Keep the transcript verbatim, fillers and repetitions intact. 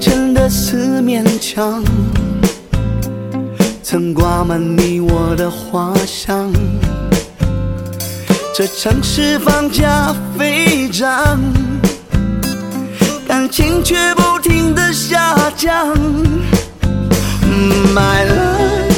城的四面墙，曾挂满你我的画像。这城市房价飞涨，感情却不停地下降。买了